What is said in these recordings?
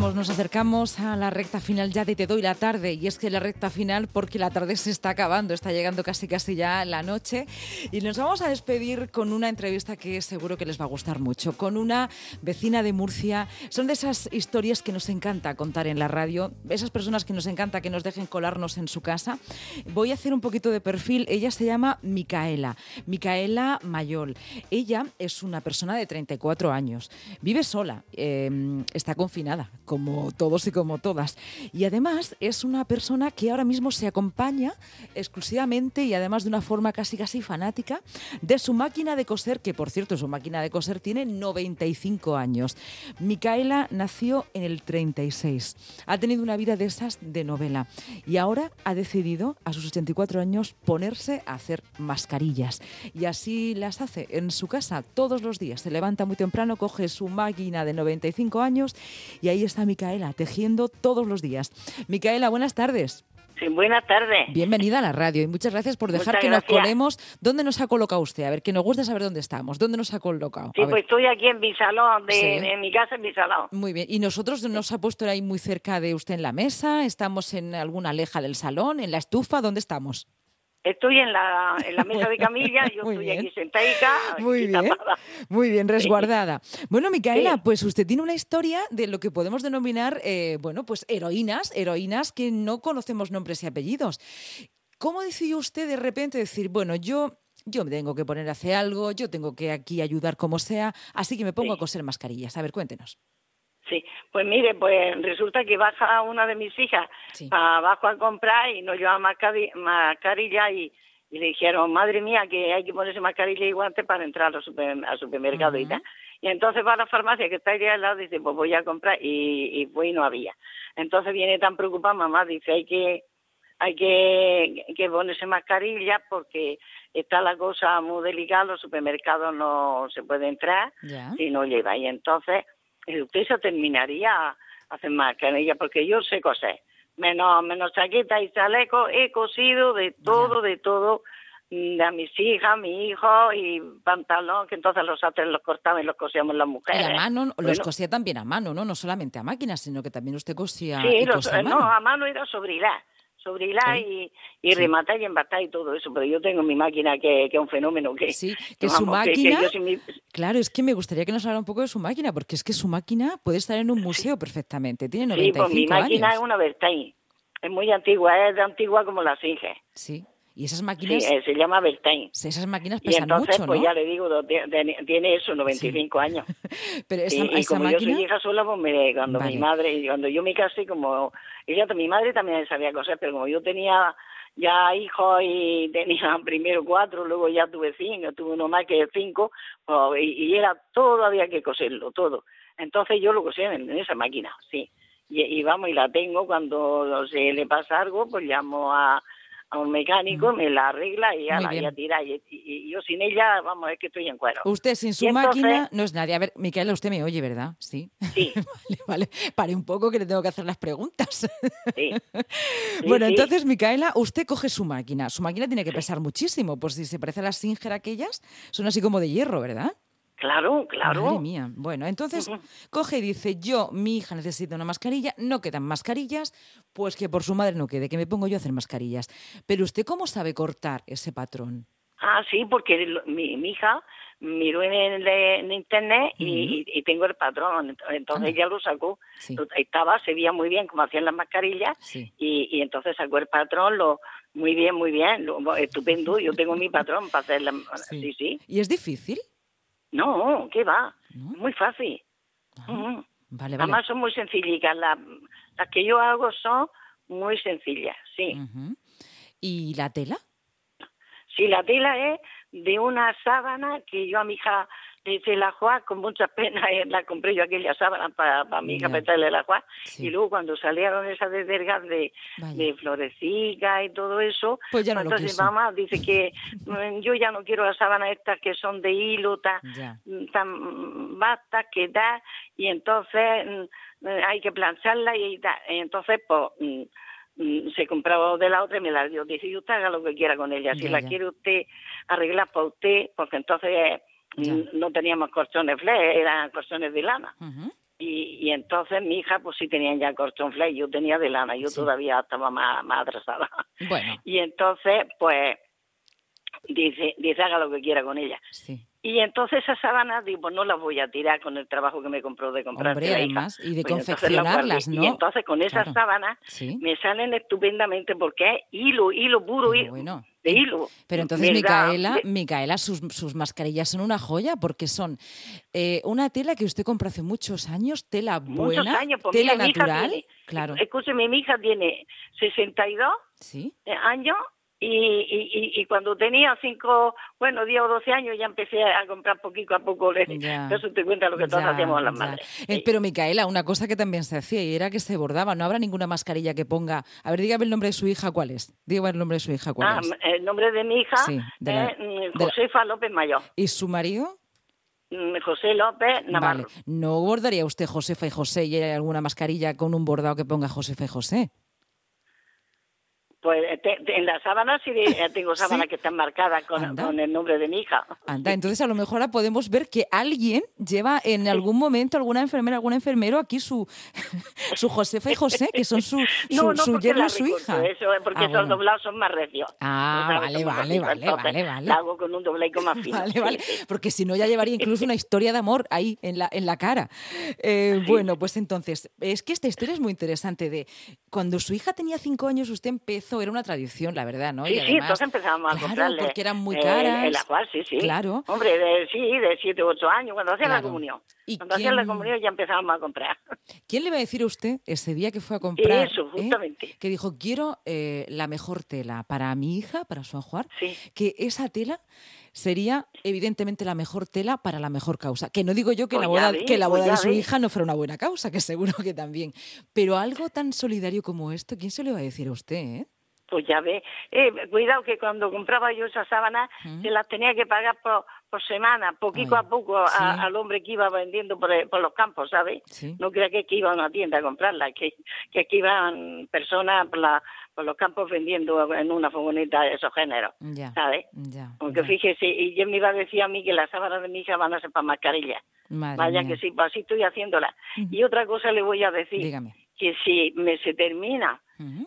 nos acercamos a la recta final ya de Te doy la tarde, y es que la recta final porque la tarde se está acabando, está llegando casi ya la noche, y nos vamos a despedir con una entrevista que seguro que les va a gustar mucho, con una vecina de Murcia. Son de esas historias que nos encanta contar en la radio, esas personas que nos encanta que nos dejen colarnos en su casa. Voy a hacer un poquito de perfil. Ella se llama Micaela Mayol. Ella es una persona de 34 años, vive sola, está confinada, como todos y como todas. Y además es una persona que ahora mismo se acompaña exclusivamente y además de una forma casi fanática de su máquina de coser, que por cierto su máquina de coser tiene 95 años. Micaela nació en el 36. Ha tenido una vida de esas de novela y ahora ha decidido a sus 84 años ponerse a hacer mascarillas. Y así las hace en su casa todos los días. Se levanta muy temprano, coge su máquina de 95 años y ahí está Micaela, tejiendo todos los días. Micaela, buenas tardes. Sí, buenas tardes. Bienvenida a la radio y muchas gracias por dejar que nos colemos. ¿Dónde nos ha colocado usted? A ver, que nos gusta saber dónde estamos. ¿Dónde nos ha colocado? Sí, pues estoy aquí en mi salón, en mi casa, en mi salón. Muy bien. ¿Y nosotros nos ha puesto ahí muy cerca de usted en la mesa? ¿Estamos en alguna leja del salón? ¿En la estufa? ¿Dónde estamos? Estoy en la mesa de camilla, yo estoy aquí sentadica. Muy bien, resguardada. Bueno, Micaela, Sí. pues usted tiene una historia de lo que podemos denominar, pues heroínas que no conocemos nombres y apellidos. ¿Cómo decidió usted de repente decir, bueno, yo me tengo que poner a hacer algo, yo tengo que aquí ayudar como sea, así que me pongo a coser mascarillas? A ver, cuéntenos. Sí, pues mire, pues resulta que baja una de mis hijas abajo a comprar y no lleva mascarilla y le dijeron, madre mía, que hay que ponerse mascarilla y guantes para entrar al supermercado y tal. Y entonces va a la farmacia que está ahí al lado y dice, pues voy a comprar y pues no había. Entonces viene tan preocupada mamá, dice, hay que ponerse mascarilla porque está la cosa muy delicada, los supermercados no se puede entrar si no lleva. Y entonces usted se terminaría a hacer mascarilla porque yo sé coser, menos chaqueta y chaleco, he cosido de todo, de a mis hijas, mi hijo y pantalón, que entonces los atres los cortaba y los cosíamos las mujeres. Y a mano, los cosía también a mano, ¿no? No solamente a máquina, sino que también usted cosía a mano. No, a mano era sobre hilar y rematar y embatar y todo eso, pero yo tengo mi máquina que es un fenómeno que su máquina, claro, es que me gustaría que nos hablara un poco de su máquina, porque es que su máquina puede estar en un museo perfectamente, tiene 95 años. Sí, pues mi máquina es una Bertain, es muy antigua, es de antigua como la Singer. Sí. Y esas máquinas... Sí, se llama Bertain. Esas máquinas pesan mucho, ¿no? Y entonces, pues ¿no? ya le digo, tiene eso, 95 años. Pero y como máquina... yo soy hija sola, pues cuando yo me casé, como mi madre también sabía coser, pero como yo tenía ya hijos y tenía primero 4, luego ya tuve 5, tuve uno más que 5, pues, y era todo, había que coserlo, todo. Entonces yo lo cosía en esa máquina, sí. Y vamos, y la tengo, cuando se le pasa algo, pues llamo a un mecánico, me la arregla y ya tira. Y yo sin ella, vamos, es que estoy en cuero. Usted sin su máquina no es nadie. A ver, Micaela, usted me oye, ¿verdad? Sí. Sí. Vale. Pare un poco que le tengo que hacer las preguntas. Sí. Bueno, entonces, Micaela, usted coge su máquina. Su máquina tiene que pesar muchísimo, pues si se parece a las Singer aquellas, son así como de hierro, ¿verdad? Claro. Madre mía. Bueno, entonces coge y dice, mi hija necesita una mascarilla, no quedan mascarillas, pues que por su madre no quede, que me pongo yo a hacer mascarillas. Pero ¿usted cómo sabe cortar ese patrón? Sí, porque mi hija miró en internet y tengo el patrón, entonces ella lo sacó. Sí. Se veía muy bien cómo hacían las mascarillas y entonces sacó el patrón, muy bien, estupendo. Yo tengo mi patrón para hacer sí. ¿Y es difícil? No, ¿qué va? ¿No? Muy fácil. Vale. Además son muy sencillitas. Las que yo hago son muy sencillas, sí. ¿Y la tela? Sí, la tela es de una sábana que yo a mi hija le hice la juá, con mucha pena la compré yo aquella sábana para mi hija, para echarle la juá. Sí. Y luego cuando salieron esas desvergas de florecicas y todo eso, pues ya no entonces mamá dice que yo ya no quiero las sábanas estas que son de hilo tan vastas que da, y entonces hay que plancharlas y tal. Entonces, pues se compraba de la otra y me la dio. Dice, usted haga lo que quiera con ella. Si la quiere usted arreglar para usted, porque entonces no teníamos colchones flex, eran colchones de lana. Y entonces mi hija pues sí tenían ya corchonflé, yo tenía de lana, yo todavía estaba más atrasada. Bueno. Y entonces pues dice haga lo que quiera con ella. Sí. Y entonces esas sábanas, digo, pues no las voy a tirar con el trabajo que me compró de comprarse Hombre, la además, hija. y de Pues confeccionarlas, ¿no? Y entonces con esas Claro. sábanas Sí. me salen estupendamente porque es hilo puro, Pero bueno, de hilo. Pero entonces, ¿verdad? Micaela, sus mascarillas son una joya porque son una tela que usted compró hace muchos años, tela buena, muchos años, pues tela mire, natural. Mi hija tiene, claro. Escúcheme, mi hija tiene 62 ¿Sí? años. Y cuando tenía 10 o 12 años ya empecé a comprar poquito a poco. Eso te cuenta lo que todos hacíamos las madres. Pero Micaela, una cosa que también se hacía y era que se bordaba. No habrá ninguna mascarilla que ponga... A ver, dígame el nombre de su hija, ¿cuál es? Dígame el nombre de su hija, ¿cuál es? El nombre de mi hija es Josefa López Mayor. ¿Y su marido? José López Navarro. Vale. ¿No bordaría usted Josefa y José y hay alguna mascarilla con un bordado que ponga Josefa y José? Pues en las sábanas sí tengo sábanas ¿Sí? que están marcadas con el nombre de mi hija. Anda, entonces a lo mejor ahora podemos ver que alguien lleva en algún momento, alguna enfermera, algún enfermero, aquí su Josefa y José, que son su yerno y su hija. Eso es porque esos doblados son más recios. Vale. La hago con un doblaico más fino. Vale, porque si no ya llevaría incluso una historia de amor ahí en la cara. Bueno, pues entonces, es que esta historia es muy interesante de cuando su hija tenía 5 años, usted empezó, era una tradición, la verdad, ¿no? Sí, entonces empezábamos a comprarle. Porque eran muy caras. El ajuar, sí. Claro. Hombre, de 7 u 8 años, cuando hacía la comunión. Hacía la comunión ya empezábamos a comprar. ¿Quién le va a decir a usted ese día que fue a comprar? Eso, justamente. Que dijo, quiero la mejor tela para mi hija, para su ajuar. Sí. Que esa tela sería evidentemente la mejor tela para la mejor causa. Que no digo yo que la boda de su hija no fuera una buena causa, que seguro que también. Pero algo tan solidario como esto, ¿quién se lo va a decir a usted, Pues ya ve, cuidado que cuando compraba yo esas sábanas se las tenía que pagar por semana, poquito a poco al hombre que iba vendiendo por los campos, ¿sabes? Sí. No crea que iba a una tienda a comprarla, que aquí iban personas por los campos vendiendo en una furgoneta de esos géneros, ¿sabes? Aunque fíjese, y él me iba a decir a mí que las sábanas de mi hija van a ser para mascarillas. Vaya que sí, pues así estoy haciéndolas. Y otra cosa le voy a decir. Dígame. Que si se termina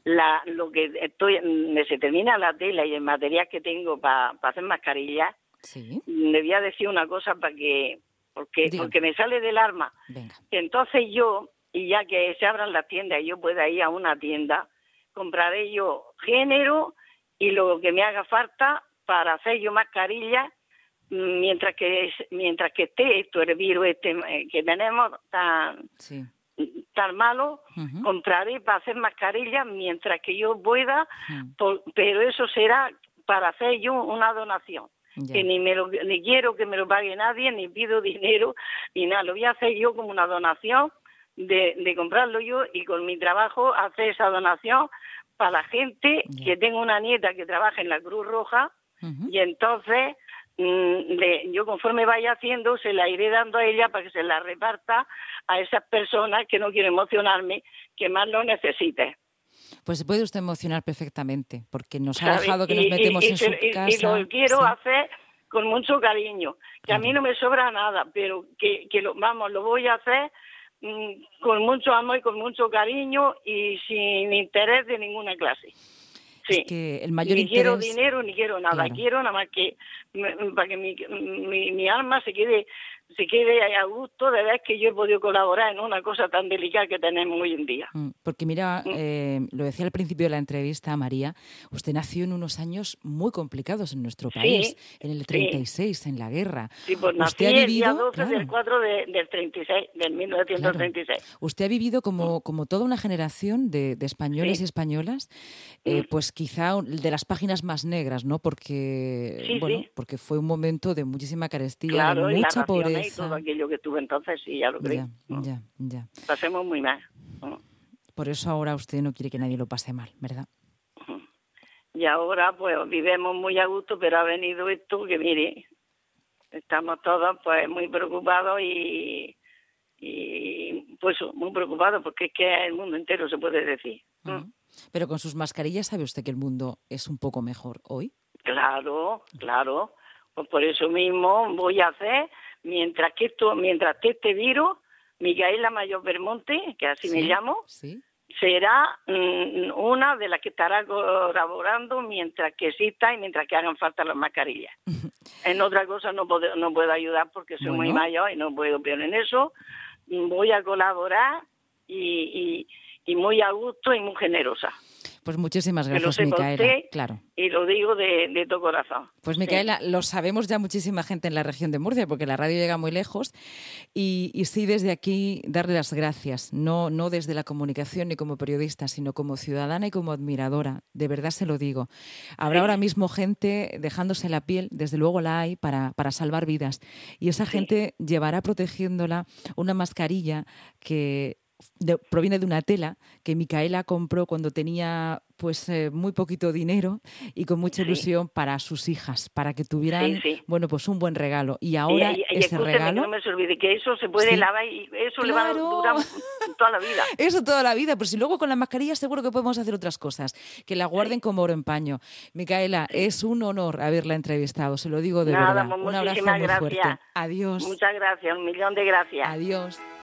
se termina la tela y el material que tengo para hacer mascarillas, le voy a decir una cosa porque me sale del alma. Venga. Entonces yo, y ya que se abran las tiendas y yo pueda ir a una tienda, compraré yo género y lo que me haga falta para hacer yo mascarillas, mientras que esté esto, el virus que tenemos tan malo, compraré para hacer mascarillas mientras que yo pueda, pero eso será para hacer yo una donación. Que ni quiero que me lo pague nadie, ni pido dinero, ni nada. Lo voy a hacer yo como una donación de comprarlo yo y con mi trabajo hacer esa donación para la gente que tengo una nieta que trabaja en la Cruz Roja y entonces yo conforme vaya haciendo se la iré dando a ella para que se la reparta a esas personas que no quiero emocionarme, que más lo necesite. Pues se puede usted emocionar perfectamente, porque nos ha dejado que nos metemos en su casa. Y lo quiero hacer con mucho cariño, que a mí no me sobra nada, pero que lo voy a hacer con mucho amor y con mucho cariño y sin interés de ninguna clase. Sí. Es que el mayor ni interés... quiero dinero ni quiero nada, quiero nada más que para que mi alma se quede a gusto de ver que yo he podido colaborar en una cosa tan delicada que tenemos hoy en día. Porque mira, lo decía al principio de la entrevista, María, usted nació en unos años muy complicados en nuestro país, en el 36, en la guerra. Sí, pues nací el día 12 del 4 del 36, del 1936. Claro. Usted ha vivido como toda una generación de españoles y españolas, pues quizá de las páginas más negras, ¿no? Porque, porque fue un momento de muchísima carestía, de mucha pobreza. Y todo aquello que tuve entonces, sí, ya lo creo. Ya. Pasemos muy mal. Por eso ahora usted no quiere que nadie lo pase mal, ¿verdad? Y ahora, pues, vivimos muy a gusto, pero ha venido esto que, mire, estamos todos, pues, muy preocupados y pues, muy preocupados porque es que el mundo entero se puede decir. Pero con sus mascarillas, ¿sabe usted que el mundo es un poco mejor hoy? Claro. Pues por eso mismo voy a hacer, mientras esté este virus, Micaela Mayor Belmonte, que así me llamo, sí, será una de las que estará colaborando mientras que exista y mientras que hagan falta las mascarillas. En otra cosa no puedo ayudar porque soy muy mayor y no puedo, pero en eso voy a colaborar y muy a gusto y muy generosa. Pues muchísimas gracias, que lo sepa Micaela. Usted, claro. Y lo digo de todo corazón. Pues Micaela, lo sabemos ya muchísima gente en la región de Murcia, porque la radio llega muy lejos. Y sí, desde aquí, darle las gracias. No desde la comunicación ni como periodista, sino como ciudadana y como admiradora. De verdad se lo digo. Habrá ahora mismo gente dejándose la piel, desde luego la hay, para salvar vidas. Y esa gente llevará protegiéndola una mascarilla que proviene de una tela que Micaela compró cuando tenía muy poquito dinero y con mucha ilusión para sus hijas, para que tuvieran pues un buen regalo. Y ahora ese regalo... Que no me se olvide que eso se puede lavar y eso le va a durar toda la vida. Eso toda la vida, pues si luego con la mascarilla seguro que podemos hacer otras cosas, que la guarden como oro en paño. Micaela, es un honor haberla entrevistado, se lo digo de verdad. Pues un abrazo muy fuerte. Adiós. Muchas gracias, 1.000.000 de gracias. Adiós.